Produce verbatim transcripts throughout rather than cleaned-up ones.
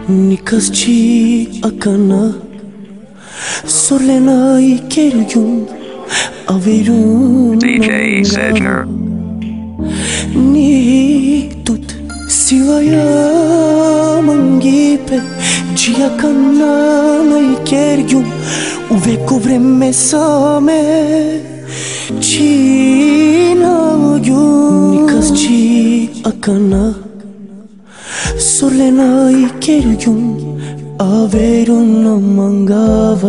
Nikaschi akana Sorlena ikergyum Averun D J Sedger Ni tut sivaya mangipe Giacana na ikergyum Uveko vreme same China gyum Nikaschi akana Sorlena ikergyum Averun mangava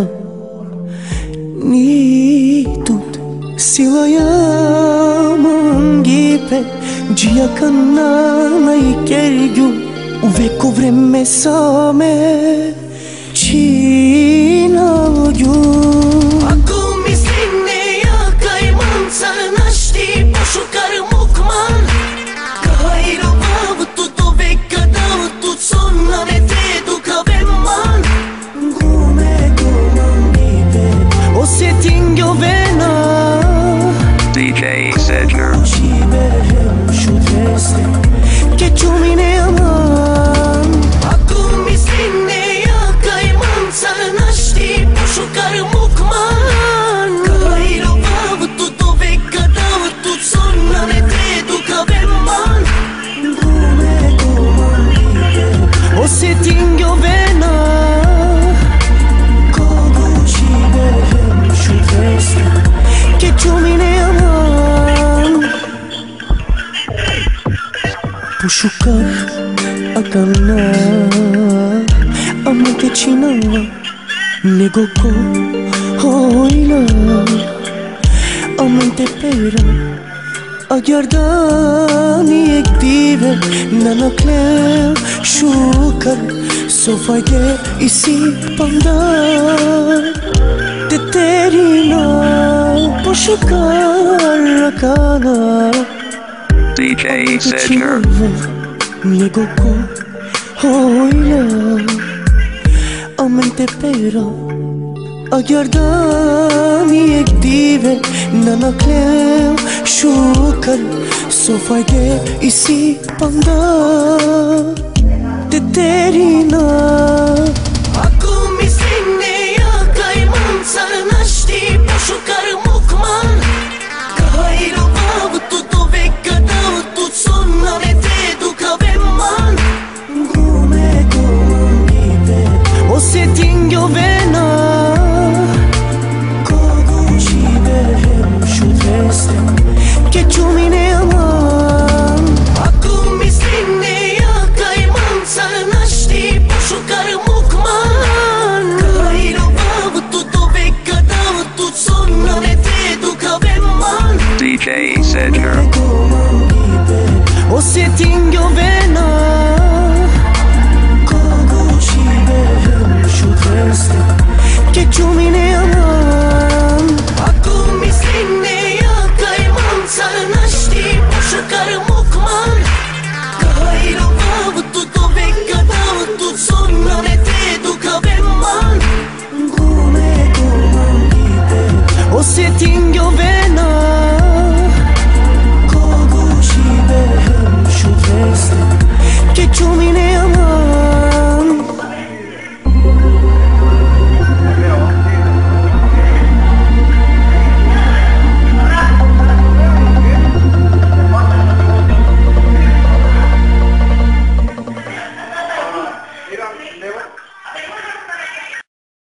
Ni tut sivaya mangipe Giacana na ikergyum Uveko vreme same China gyum Acum istine ja kajman Ca našti pošukar mukman Kajro bavutu to veka davutu Cona ne tedu kaveman Gume guman gibe Osjetim gjovena D J Sedger Šiberem šutreste Keçumine aman Acum istine ja kajman Ca našti pošukar mukman Kajro bavutu to veka davutu Cona ne tedu kaveman Gume guman gibe Osjetim gjovena Kogu šiberem šutreste Keçumine aman Pushukar akana Amante chinava Negoko hoila Amante pera Agyardani ektive Nanaklem shukar Sofayde isi pandar Teterina Pushukar akana D J Sedger Negoko hoila Amante pera Agyardani ektive Nanaklem shukar Sofayde isi pandar Teterina Acum istine ja kajman Ca našti pošukar mukman Kajro bavutu to veka davutu Cona ne tedu kaveman Gume guman gibe Osjetim gjovena Kogu šiberem šutreste Keçumine aman Acum istine ja kajman Ca našti pošukar mukman Kajro bavutu to veka davutu Cona ne tedu kaveman D J